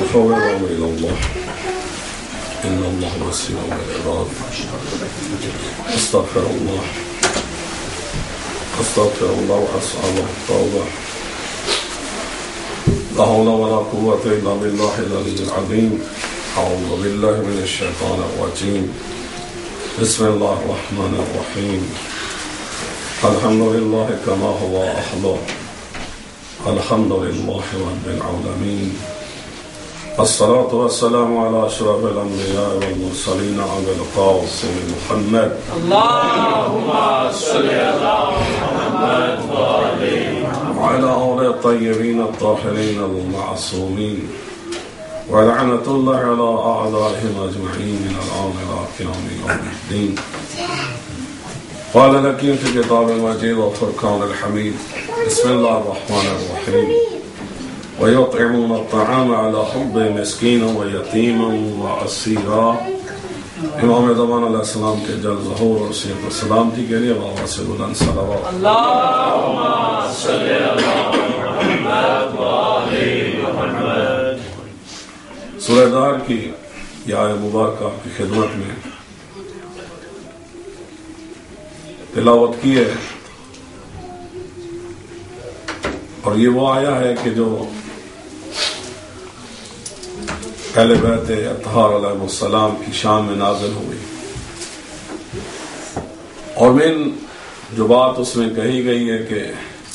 وفوضهم إلى الله إن الله بصير بالعباد. أستغفر الله وأسأل التوبة. لا حول ولا قوة إلا بالله العلي العظيم. أعوذ بالله من الشيطان الرجيم. بسم الله الرحمن الرحيم. الحمد لله كما هو أحلى. الحمد لله رب العالمين. الصلاة والسلام على أشرف الأنبياء والمرسلين أبي القاسم محمد. اللهم صل على محمد وعلى آل الطيبين الطاهرين المعصومين ولعنة الله على أعدائهم أجمعين من الآن إلى قيام يوم الدين. قال لكن في كتاب المجيد والفرقان الحميد. بسم الله الرحمن الرحيم. ويطعمون الطعام على حبه مسكينا ويتيما واسيرا. امام زمان علیہ السلام کے جل ظہور اور سیرت و سلامتی کے لیے اللہم صل علی صلوات. اللهم صل على محمد وآل محمد. سورہ دار کی یہ آیت مبارکہ کی خدمت میں تلاوت کی ہے، اور یہ وہ آیا ہے کہ جو اہل بیت اطہار علیہ السلام کی شان میں نازل ہوئی، اور من جو بات اس میں کہی گئی ہے کہ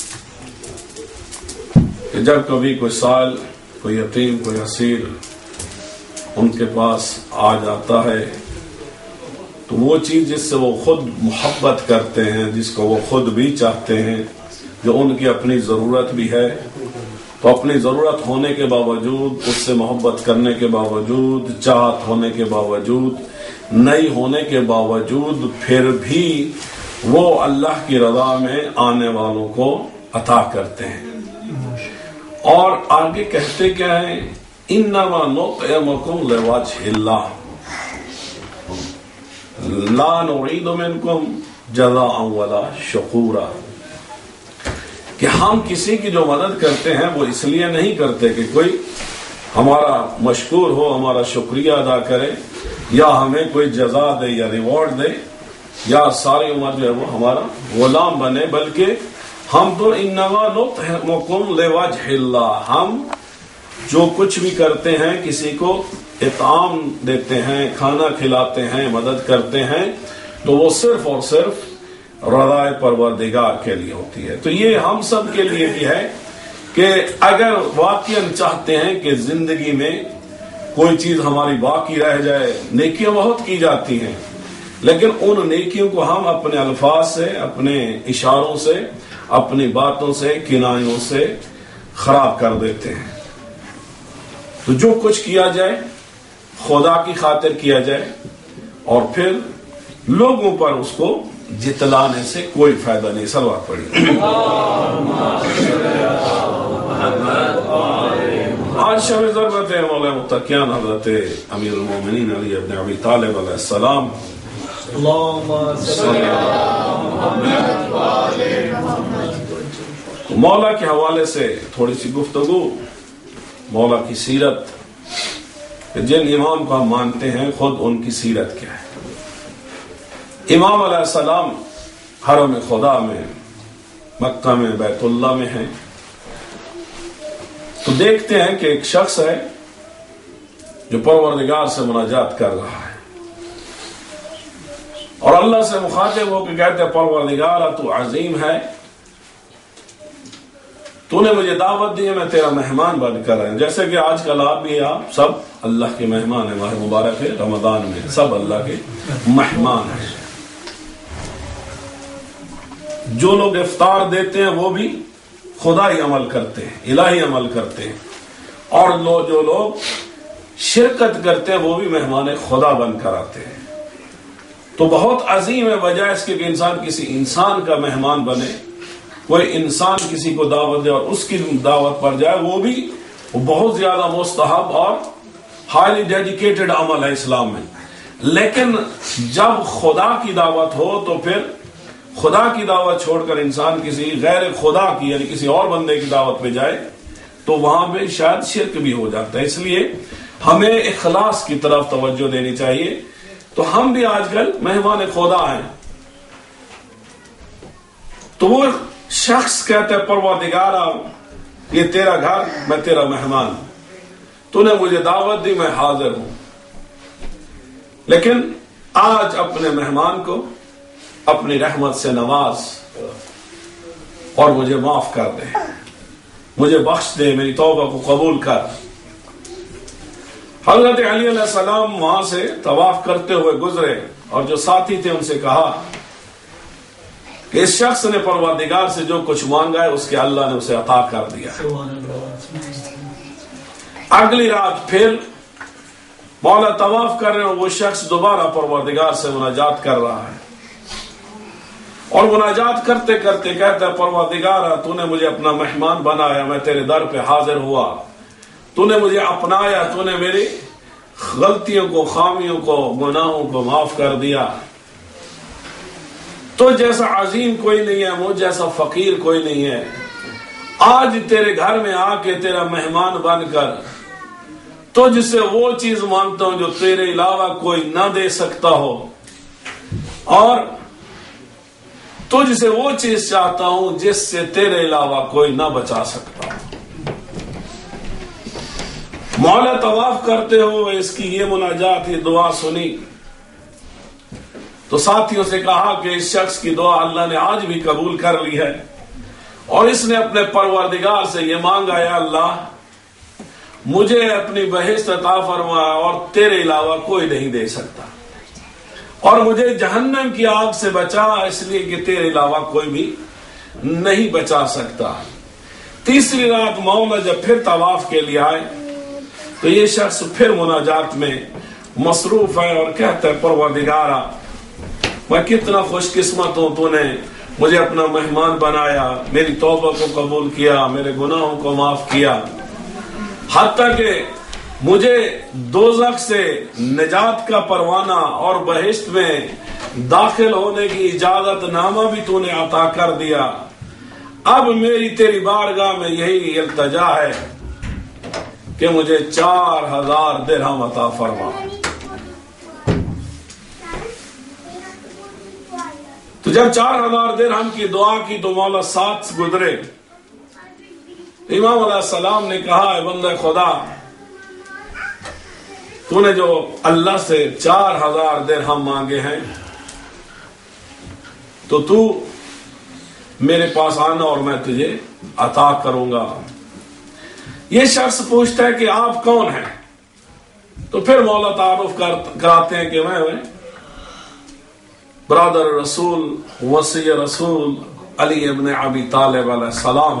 جب کبھی کوئی سائل، کوئی یتیم، کوئی اسیر ان کے پاس آ جاتا ہے تو وہ چیز جس سے وہ خود محبت کرتے ہیں، جس کو وہ خود بھی چاہتے ہیں، جو ان کی اپنی ضرورت بھی ہے، تو اپنی ضرورت ہونے کے باوجود، اس سے محبت کرنے کے باوجود، چاہت ہونے کے باوجود، نہیں ہونے کے باوجود، پھر بھی وہ اللہ کی رضا میں آنے والوں کو عطا کرتے ہیں. اور آگے کہتے کیا ہیں؟ انما نطعمکم لوجہ اللہ لا نريد منکم جزاء ولا شکورا. کہ ہم کسی کی جو مدد کرتے ہیں وہ اس لیے نہیں کرتے کہ کوئی ہمارا مشکور ہو، ہمارا شکریہ ادا کرے، یا ہمیں کوئی جزا دے یا ریوارڈ دے، یا ساری عمر جو ہے وہ ہمارا غلام بنے، بلکہ ہم تو انما نطعمکم لوجہ اللہ، ہم جو کچھ بھی کرتے ہیں، کسی کو اطعام دیتے ہیں، کھانا کھلاتے ہیں، مدد کرتے ہیں، تو وہ صرف اور صرف رضا پروردگار کے لیے ہوتی ہے. تو یہ ہم سب کے لیے بھی ہے کہ اگر واقعاً چاہتے ہیں کہ زندگی میں کوئی چیز ہماری باقی رہ جائے، نیکیاں بہت کی جاتی ہیں، لیکن ان نیکیوں کو ہم اپنے الفاظ سے، اپنے اشاروں سے، اپنی باتوں سے، کنایوں سے خراب کر دیتے ہیں. تو جو کچھ کیا جائے خدا کی خاطر کیا جائے، اور پھر لوگوں پر اس کو جتلانے سے کوئی فائدہ نہیں. صلوات پڑھیے. آج شب ضرورت ہے مولا متقیان حضرت امیر المومنین علی ابن ابی طالب علیہ السلام. مولا کے حوالے سے تھوڑی سی گفتگو، مولا کی سیرت، جن امام کو ہم مانتے ہیں خود ان کی سیرت کیا ہے. امام علیہ السلام حرم خدا میں، مکہ میں، بیت اللہ میں ہیں، تو دیکھتے ہیں کہ ایک شخص ہے جو پروردگار سے مناجات کر رہا ہے، اور اللہ سے مخاطب ہو کے کہتے ہیں پروردگار تو عظیم ہے، تو نے مجھے دعوت دی ہے، میں تیرا مہمان بن کر رہا ہوں. جیسے کہ آج کل آپ بھی، آپ سب اللہ کے مہمان ہیں. ماہ مبارک ہے رمضان میں سب اللہ کے مہمان ہیں. جو لوگ افطار دیتے ہیں وہ بھی خدائی عمل کرتے ہیں، الہی عمل کرتے ہیں، اور جو لوگ شرکت کرتے ہیں وہ بھی مہمان خدا بن کر آتے ہیں. تو بہت عظیم ہے بجائے اس کے کہ انسان کسی انسان کا مہمان بنے، کوئی انسان کسی کو دعوت دے اور اس کی دعوت پر جائے، وہ بہت زیادہ مستحب اور ہائیلی ڈیڈیکیٹڈ عمل ہے اسلام میں. لیکن جب خدا کی دعوت ہو تو پھر خدا کی دعوت چھوڑ کر انسان کسی غیر خدا کی یعنی کسی اور بندے کی دعوت پہ جائے تو وہاں پہ شاید شرک بھی ہو جاتا ہے. اس لیے ہمیں اخلاص کی طرف توجہ دینی چاہیے. تو ہم بھی آج کل مہمان خدا ہیں. تو وہ شخص کہتا ہے پروردگارا یہ تیرا گھر، میں تیرا مہمان، تو نے مجھے دعوت دی، میں حاضر ہوں، لیکن آج اپنے مہمان کو اپنی رحمت سے نواز اور مجھے معاف کر دے، مجھے بخش دے، میری توبہ کو قبول کر. حضرت علی علیہ السلام وہاں سے طواف کرتے ہوئے گزرے اور جو ساتھی تھے ان سے کہا کہ اس شخص نے پروردگار سے جو کچھ مانگا ہے اس کے اللہ نے اسے عطا کر دیا. اگلی رات پھر مولا طواف کر رہے ہیں، وہ شخص دوبارہ پروردگار سے مناجات کر رہا ہے اور مناجات کرتے کرتے کہتا ہے پروردگارا تو نے مجھے اپنا مہمان بنایا، میں تیرے در پہ حاضر ہوا، تو نے مجھے اپنایا، تو نے میری غلطیوں کو، خامیوں کو، گناہوں کو معاف کر دیا. تو جیسا عظیم کوئی نہیں ہے، مجھ جیسا فقیر کوئی نہیں ہے. آج تیرے گھر میں آ کے تیرا مہمان بن کر تو جس سے وہ چیز مانگتا ہوں جو تیرے علاوہ کوئی نہ دے سکتا ہو، اور تجھ سے وہ چیز چاہتا ہوں جس سے تیرے علاوہ کوئی نہ بچا سکتا. مولا طواف کرتے ہوئے اس کی یہ مناجات، یہ دعا سنی تو ساتھیوں سے کہا کہ اس شخص کی دعا اللہ نے آج بھی قبول کر لی ہے اور اس نے اپنے پروردگار سے یہ مانگا ہے اللہ مجھے اپنی بہشت عطا فرما اور تیرے علاوہ کوئی نہیں دے سکتا، اور مجھے جہنم کی آگ سے بچا اس لیے کہ تیرے علاوہ کوئی بھی نہیں بچا سکتا. تیسری رات مولا جب پھر طواف کے لیے آئے تو یہ شخص پھر مناجات میں مصروف ہے اور کہتا ہے پروردگارا میں کتنا خوش قسمت ہوں، تو نے مجھے اپنا مہمان بنایا، میری توبہ کو قبول کیا، میرے گناہوں کو معاف کیا، حتیٰ کہ مجھے دوزخ سے نجات کا پروانہ اور بہشت میں داخل ہونے کی اجازت نامہ بھی تو نے عطا کر دیا. اب میری تیری بارگاہ میں یہی التجا ہے کہ مجھے 4000 درہم عطا فرما. تو جب 4000 درہم کی دعا کی تو مولا ساتھ گزرے. امام علیہ السلام نے کہا اے بندہ خدا تو نے جو اللہ سے 4000 درہم مانگے ہیں تو تو میرے پاس آنا اور میں تجھے عطا کروں گا. یہ شخص پوچھتا ہے کہ آپ کون ہیں؟ تو پھر مولا تعارف کراتے ہیں کہ میں برادر رسول وصی رسول علی ابن ابی طالب علیہ السلام.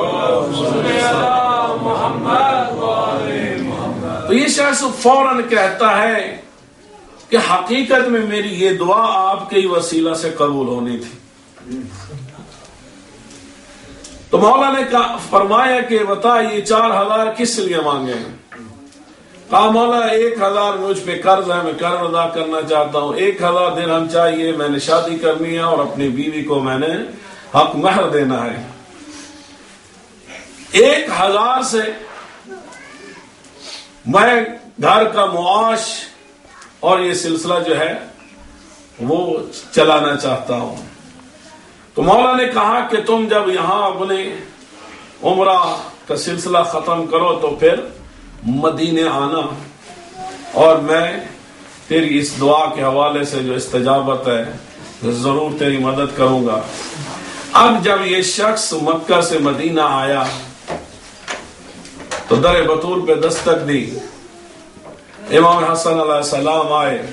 تو یہ شخص فوراً کہتا ہے کہ حقیقت میں میری یہ دعا آپ کے ہی وسیلہ سے قبول ہونی تھی. تو مولا نے فرمایا کہ بتا یہ 4000 کس لیے مانگے ہیں؟ کہا مولا 1000 مجھ پہ قرض ہے، میں قرض ادا کرنا چاہتا ہوں، 1000 درہم چاہیے، میں نے شادی کرنی ہے اور اپنی بیوی کو میں نے حق مہر دینا ہے. 1000 سے میں گھر کا معاش اور یہ سلسلہ جو ہے وہ چلانا چاہتا ہوں. تو مولا نے کہا کہ تم جب یہاں اپنے عمرہ کا سلسلہ ختم کرو تو پھر مدینے آنا اور میں تیری اس دعا کے حوالے سے جو استجابت ہے ضرور تیری مدد کروں گا. اب جب یہ شخص مکہ سے مدینہ آیا تو در بطول پہ دستک دی. امام حسن علیہ السلام آئے،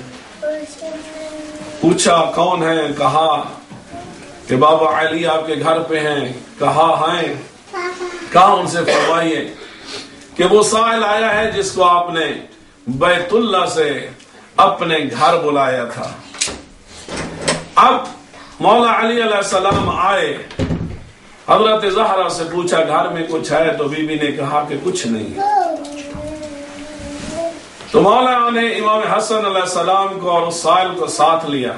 پوچھا کون ہے؟ کہا کہ بابا علی آپ کے گھر پہ ہیں. کہا ہیں. کہا ان سے فرمائیے کہ وہ سائل آیا ہے جس کو آپ نے بیت اللہ سے اپنے گھر بلایا تھا. اب مولا علی علیہ السلام آئے، حضرت زہرا سے پوچھا گھر میں کچھ ہے؟ تو بی بی نے کہا کہ کچھ نہیں. تو مولا نے امام حسن علیہ السلام کو اور اس سائل کو ساتھ لیا.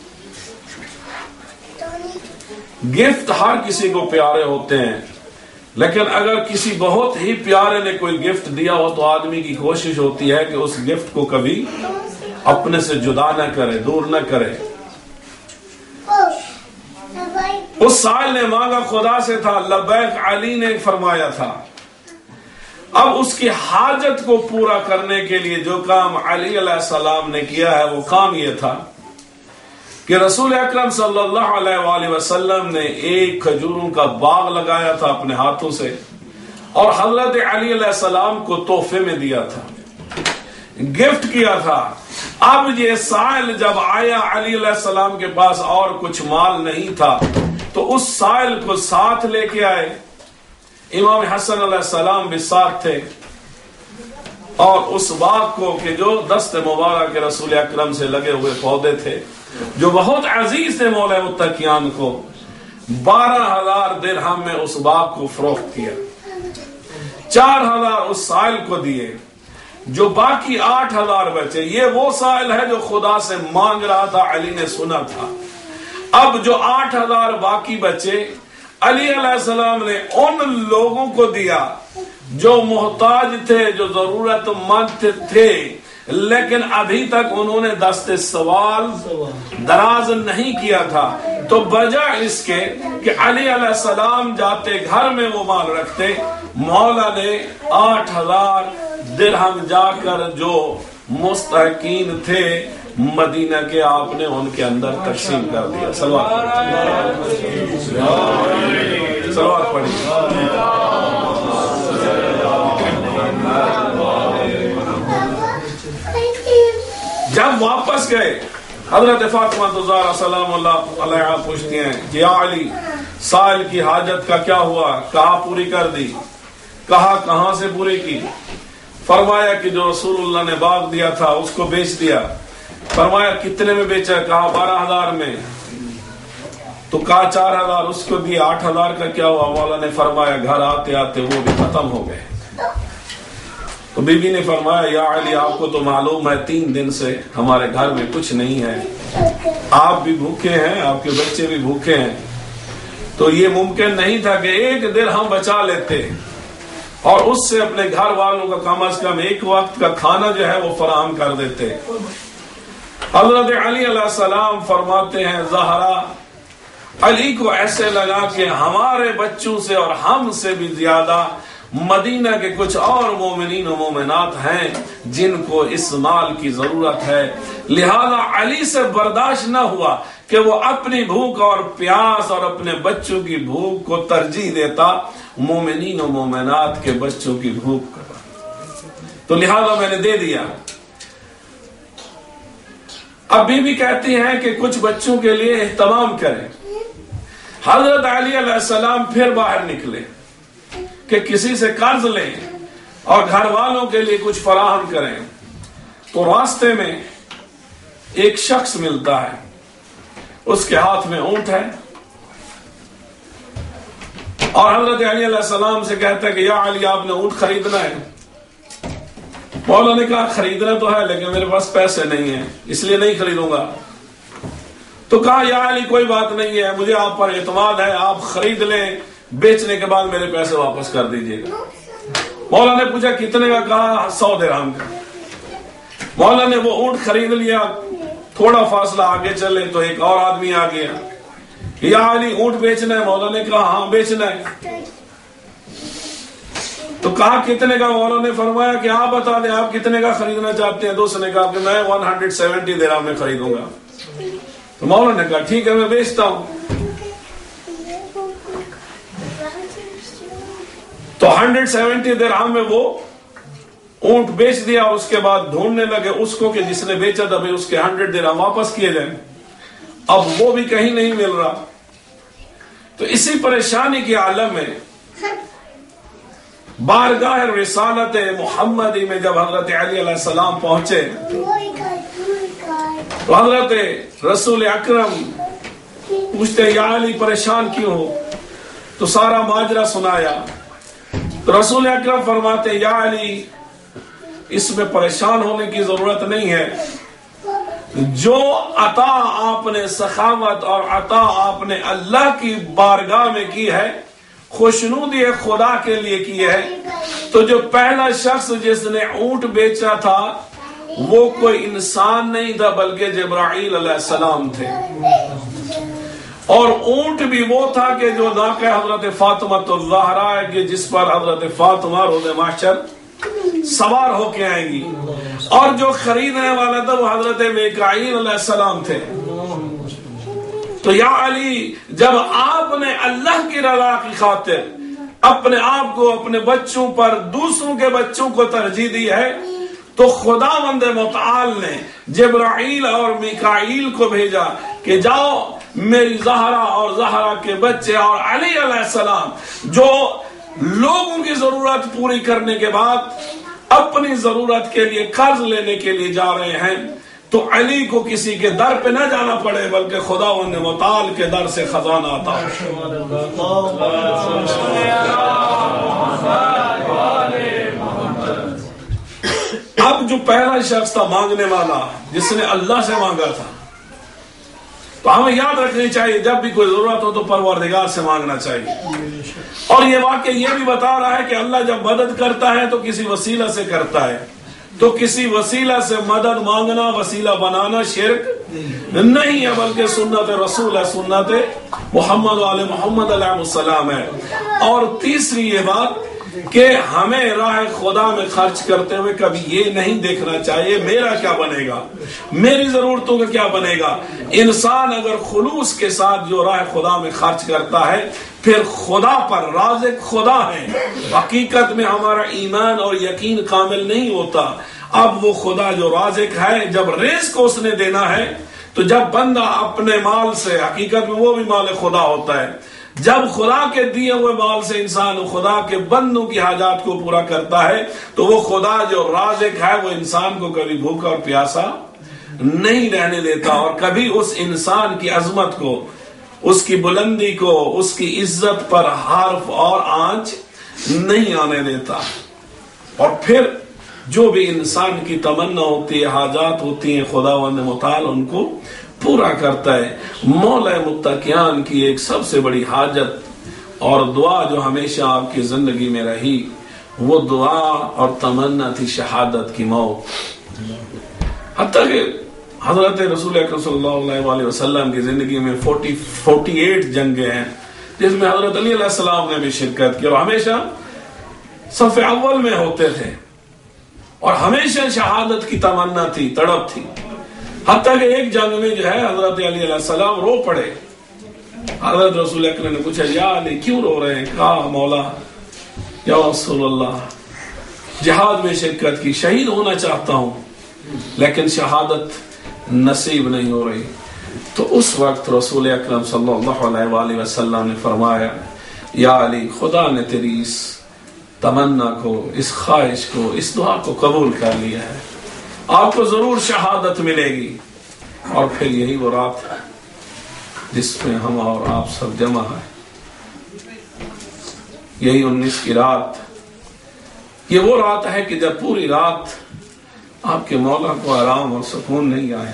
گفٹ ہر کسی کو پیارے ہوتے ہیں، لیکن اگر کسی بہت ہی پیارے نے کوئی گفٹ دیا ہو تو آدمی کی کوشش ہوتی ہے کہ اس گفٹ کو کبھی اپنے سے جدا نہ کرے، دور نہ کرے۔ اس سائل نے مانگا خدا سے تھا، لبیک علی نے فرمایا تھا۔ اب اس کی حاجت کو پورا کرنے کے لیے جو کام علی علیہ السلام نے کیا ہے وہ کام یہ تھا کہ رسول اکرم صلی اللہ علیہ وآلہ وسلم نے ایک کھجوروں کا باغ لگایا تھا اپنے ہاتھوں سے، اور حضرت علی علیہ السلام کو تحفے میں دیا تھا، گفٹ کیا تھا۔ اب یہ سائل جب آیا علی علیہ السلام کے پاس اور کچھ مال نہیں تھا تو اس سائل کو ساتھ لے کے آئے۔ امام حسن علیہ السلام بھی ساتھ تھے، اور اس باغ کو کہ جو دست مبارک کے رسول اکرم سے لگے ہوئے پودے تھے جو بہت عزیز تھے مولا متقیان کو، 12,000 درہم میں اس باغ کو فروخت کیا، 4,000 اس سائل کو دیے، جو باقی 8,000 بچے۔ یہ وہ سائل ہے جو خدا سے مانگ رہا تھا، علی نے سنا تھا۔ اب جو 8,000 باقی بچے علی علیہ السلام نے ان لوگوں کو دیا جو محتاج تھے، جو ضرورت مند تھے، لیکن ابھی تک انہوں نے دست سوال دراز نہیں کیا تھا۔ تو بجائے اس کے کہ علی علیہ السلام جاتے گھر میں وہ مال رکھتے، مولا نے 8,000 درہم جا کر جو مستحقین تھے مدینہ کے، آپ نے ان کے اندر تقسیم کر دیا۔ صلوات پڑھی۔ جب واپس گئے حضرت فاطمہ الزہرا سلام اللہ علیہا پوچھتی ہیں کہ یا علی، سائل کی حاجت کا کیا ہوا؟ کہا پوری کر دی۔ کہا کہاں سے پوری کی؟ فرمایا کہ جو رسول اللہ نے باغ دیا تھا اس کو بیچ دیا۔ فرمایا کتنے میں بیچا؟ کہا 12,000 میں۔ تو کہا 4,000 اس کو دی، 8,000 کا کیا ہوا؟ مولا نے فرمایا گھر آتے آتے وہ بھی ختم ہو گئے۔ تو بی بی نے فرمایا یا علی، آپ کو تو معلوم ہے 3 دن سے ہمارے گھر میں کچھ نہیں ہے، آپ بھی بھوکے ہیں، آپ کے بچے بھی بھوکے ہیں، تو یہ ممکن نہیں تھا کہ 1 درہم بچا لیتے اور اس سے اپنے گھر والوں کا کم از کم 1 وقت کا کھانا جو ہے وہ فراہم کر دیتے۔ حضرت علی علیہ السلام فرماتے ہیں زہرا علی کو ایسے لگا کہ ہمارے بچوں سے اور ہم سے بھی زیادہ مدینہ کے کچھ اور مومنین و مومنات ہیں جن کو اس مال کی ضرورت ہے، لہذا علی سے برداشت نہ ہوا کہ وہ اپنی بھوک اور پیاس اور اپنے بچوں کی بھوک کو ترجیح دیتا مومنین و مومنات کے بچوں کی بھوک کا، تو لہذا میں نے دے دیا۔ اب بی کہتی ہیں کہ کچھ بچوں کے لیے اہتمام کریں۔ حضرت علی علیہ السلام پھر باہر نکلے کہ کسی سے قرض لیں اور گھر والوں کے لیے کچھ فراہم کریں، تو راستے میں ایک شخص ملتا ہے، اس کے ہاتھ میں اونٹ ہے، اور حضرت علی علیہ السلام سے کہتا ہے کہ یا علی، آپ نے اونٹ خریدنا ہے؟ مولا نے کہا خریدنا تو ہے لیکن میرے پاس پیسے نہیں ہیں، اس لیے نہیں خریدوں گا۔ تو کہا یا علی کوئی بات نہیں ہے، مجھے آپ پر اعتماد ہے، آپ خرید لیں، بیچنے کے بعد میرے پیسے واپس کر دیجئے گا۔ مولا نے پوچھا کتنے کا؟ کہا 100 درہم کا۔ مولا نے وہ اونٹ خرید لیا، تھوڑا فاصلہ آگے چلے تو ایک اور آدمی آ گیا، یا علی اونٹ بیچنا ہے؟ مولا نے کہا ہاں بیچنا ہے۔ تو کہا کتنے کا؟ مولا نے فرمایا کہ آپ بتا دیں آپ کتنے کا خریدنا چاہتے ہیں؟ دوست نے کہا کہ میں 170 درہم میں خریدوں گا۔ تو مولا نے کہا ٹھیک ہے میں بیچتا ہوں۔ تو 170 درہم میں وہ اونٹ بیچ دیا، اور اس کے بعد ڈھونڈنے لگے اس کو کہ جس نے بیچا تھا اس کے 100 درہم واپس کیے جائیں۔ اب وہ بھی کہیں نہیں مل رہا، تو اسی پریشانی کے عالم میں بارگاہ رسالت محمدی میں جب حضرت علی علیہ السلام پہنچے تو حضرت رسول اکرم پوچھتے یا علی پریشان کیوں ہو؟ تو سارا ماجرا سنایا۔ تو رسول اکرم فرماتے یا علی اس میں پریشان ہونے کی ضرورت نہیں ہے، جو عطا آپ نے سخاوت اور عطا آپ نے اللہ کی بارگاہ میں کی ہے خوشنودی خدا کے لیے کی ہے. تو جو پہلا شخص جس نے اونٹ بیچا تھا وہ کوئی انسان نہیں تھا بلکہ جبرائیل علیہ السلام تھے. اور اونٹ بھی وہ تھا کہ جو ناقہ حضرت فاطمہ الزہرا ہے کہ جس پر حضرت فاطمہ روز محشر سوار ہو کے آئیں گی. اور جو خریدنے والا تھا وہ حضرت میکائیل علیہ السلام تھے. تو یا علی جب آپ نے اللہ کی رضا کی خاطر اپنے آپ کو اپنے بچوں پر دوسروں کے بچوں کو ترجیح دی ہے تو خداوند متعال نے جبرائیل اور میکائیل کو بھیجا کہ جاؤ میری زہرا اور زہرا کے بچے اور علی علیہ السلام جو لوگوں کی ضرورت پوری کرنے کے بعد اپنی ضرورت کے لیے قرض لینے کے لیے جا رہے ہیں تو علی کو کسی کے در پہ نہ جانا پڑے بلکہ خداوند متعال کے در سے خزانہ آتا ہے. اب جو پہلا شخص تھا مانگنے والا جس نے اللہ سے مانگا تھا تو ہمیں یاد رکھنی چاہیے جب بھی کوئی ضرورت ہو تو پروردگار سے مانگنا چاہیے. اور یہ واقعہ یہ بھی بتا رہا ہے کہ اللہ جب مدد کرتا ہے تو کسی وسیلہ سے کرتا ہے. تو کسی وسیلہ سے مدد مانگنا وسیلہ بنانا شرک نہیں ہے بلکہ سنت رسول ہے, سنت محمد علیہ محمد علیہ السلام ہے. اور تیسری یہ بات کہ ہمیں راہ خدا میں خرچ کرتے ہوئے کبھی یہ نہیں دیکھنا چاہیے میرا کیا بنے گا, میری ضرورتوں کا کیا بنے گا. انسان اگر خلوص کے ساتھ جو راہ خدا میں خرچ کرتا ہے پھر خدا پر رازق خدا ہے. حقیقت میں ہمارا ایمان اور یقین کامل نہیں ہوتا. اب وہ خدا جو رازق ہے جب رزق اس نے دینا ہے تو جب بندہ اپنے مال سے, حقیقت میں وہ بھی مال خدا ہوتا ہے, جب خدا کے دیے ہوئے مال سے انسان خدا کے بندوں کی حاجات کو پورا کرتا ہے تو وہ خدا جو رازق ہے وہ انسان کو کبھی بھوکا اور پیاسا نہیں رہنے دیتا اور کبھی اس انسان کی عظمت کو, اس کی بلندی کو, اس کی عزت پر حرف اور آنچ نہیں آنے دیتا. اور پھر جو بھی انسان کی تمنا ہوتی ہے, حاجات ہوتی ہیں, خداوند متعال ان کو پورا کرتا ہے. مولا متقیان کی ایک سب سے بڑی حاجت اور دعا جو ہمیشہ آپ کی زندگی میں رہی وہ دعا اور تمنا تھی شہادت کی موت. حتیٰ کہ حضرت رسول اکرم صلی اللہ علیہ وسلم کی زندگی میں 48 جنگیں ہیں جس میں حضرت علی علیہ السلام نے بھی شرکت کی اور ہمیشہ صف اول میں ہوتے تھے اور ہمیشہ شہادت کی تمنا تھی, تڑپ تھی. حتیٰ کہ ایک جنگ میں جو ہے حضرت علی علیہ السلام رو پڑے. حضرت رسول اکرم نے پوچھا یا علی کیوں رو رہے ہیں؟ کہا مولا یا رسول اللہ جہاد میں شرکت کی, شہید ہونا چاہتا ہوں لیکن شہادت نصیب نہیں ہو رہی. تو اس وقت رسول اکرم صلی اللہ علیہ وآلہ وسلم نے فرمایا یا علی خدا نے تیری اس تمنا کو, اس خواہش کو, اس دعا کو قبول کر لیا ہے, آپ کو ضرور شہادت ملے گی. اور پھر یہی وہ رات ہے جس میں ہم اور آپ سب جمع ہیں, یہی 19 کی رات. یہ وہ رات ہے کہ جب پوری رات آپ کے مولا کو آرام اور سکون نہیں آیا.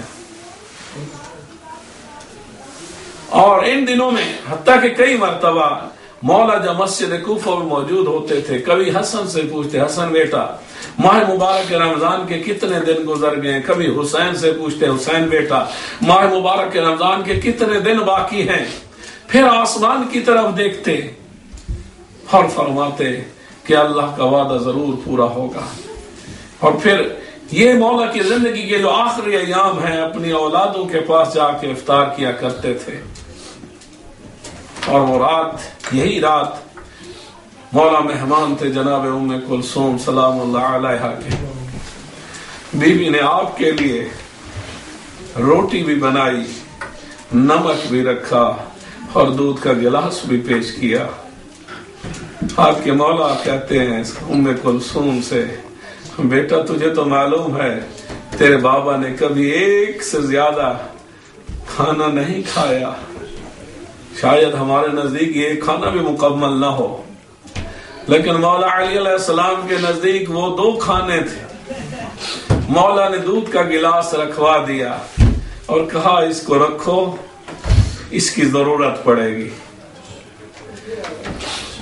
اور ان دنوں میں حتیٰ کہ کئی مرتبہ مولا جب مسجد کوفہ میں موجود ہوتے تھے کبھی حسن سے پوچھتے, حسن بیٹا ماہ مبارک رمضان کے کتنے دن گزر گئے, کبھی حسین سے پوچھتے, حسین بیٹا ماہ مبارک رمضان کے کتنے دن باقی ہیں. پھر آسمان کی طرف دیکھتے اور فرماتے کہ اللہ کا وعدہ ضرور پورا ہوگا. اور پھر یہ مولا کی زندگی کے جو آخری ایام ہیں اپنی اولادوں کے پاس جا کے افطار کیا کرتے تھے. اور وہ رات, یہی رات مولا مہمان تھے جناب ام کلثوم سلام اللہ علیہا کے. بیوی نے آپ کے لیے روٹی بھی بنائی, نمک بھی رکھا اور دودھ کا گلاس بھی پیش کیا. آپ کے مولا کہتے ہیں ام کلثوم سے بیٹا تجھے تو معلوم ہے تیرے بابا نے کبھی ایک سے زیادہ کھانا نہیں کھایا, شاید ہمارے نزدیک یہ کھانا بھی مکمل نہ ہو, لیکن مولا علی علیہ السلام کے نزدیک وہ 2 کھانے تھے. مولا نے دودھ کا گلاس رکھوا دیا اور کہا اس کو رکھو, اس کی ضرورت پڑے گی.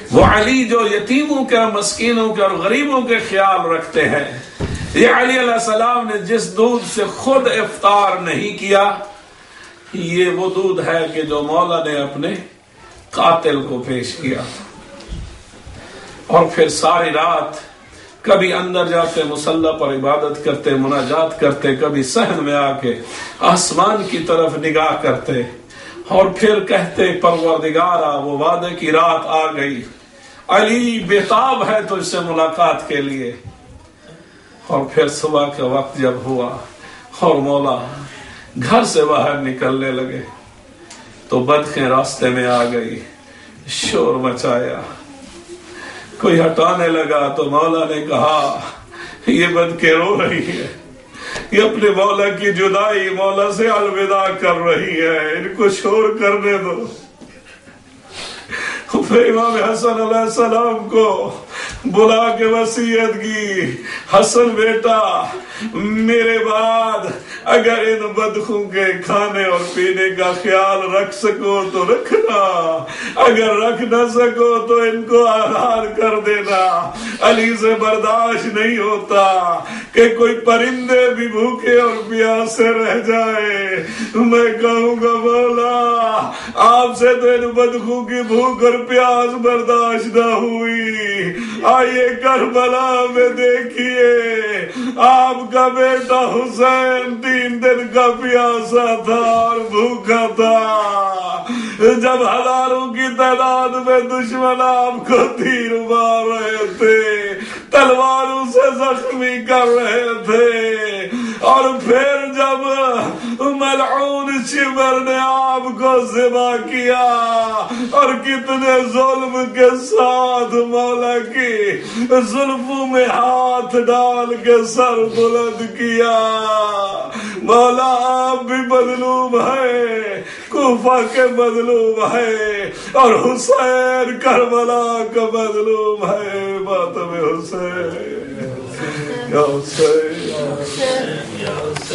وہ علی جو یتیموں کے، مسکینوں کے اور غریبوں کے خیال رکھتے ہیں، یہ علی علیہ السلام نے جس دودھ سے خود افطار نہیں کیا، یہ وہ دودھ ہے کہ جو مولا نے اپنے قاتل کو پیش کیا. اور پھر ساری رات کبھی اندر جاتے مصلی پر عبادت کرتے، مناجات کرتے، کبھی صحن میں آ کے آسمان کی طرف نگاہ کرتے اور پھر کہتے پروردگارا وہ وعدے کی رات آ گئی، علی بےتاب ہے تو اس سے ملاقات کے لیے. اور پھر صبح کا وقت جب ہوا اور مولا گھر سے باہر نکلنے لگے تو بدخیں راستے میں آ گئی، شور مچایا، کوئی ہٹانے لگا تو مولا نے کہا یہ بدخیں رو رہی ہے، یہ اپنے مولا کی جدائی، مولا سے الوداع کر رہی ہے، ان کو شور کرنے دو. پھر امام حسن علیہ السلام کو بلا کے وصیت کی، حسن بیٹا میرے بعد اگر ان بدخوں کے کھانے اور پینے کا خیال رکھ سکو تو رکھنا، اگر رکھ نہ سکو تو ان کو آزاد کر دینا. علی سے برداشت نہیں ہوتا کہ کوئی پرندے بھی بھوکے اور پیاسے رہ جائے. میں کہوں گا مولا آپ سے تو ان بدخوں کی بھوک اور پیاس برداشت نہ ہوئی، آئیے کربلا میں دیکھیے آپ کا بیٹا حسین 3 دن کا پیاسا تھا اور بھوکا تھا، جب ہزاروں کی تعداد میں دشمن آپ کو تیر مار رہے تھے، تلواروں سے زخمی کر رہے تھے، اور پھر جب ملعون شمر نے آپ کو ذبح کیا اور کتنے ظلم کے ساتھ مولا کی زلفوں میں ہاتھ ڈال کے سر بلند کیا. مولا آپ بھی مظلوم ہے، کوفہ کے مظلوم ہے، اور حسین کربلا کا مظلوم ہے. ماتم حسین یا حسین.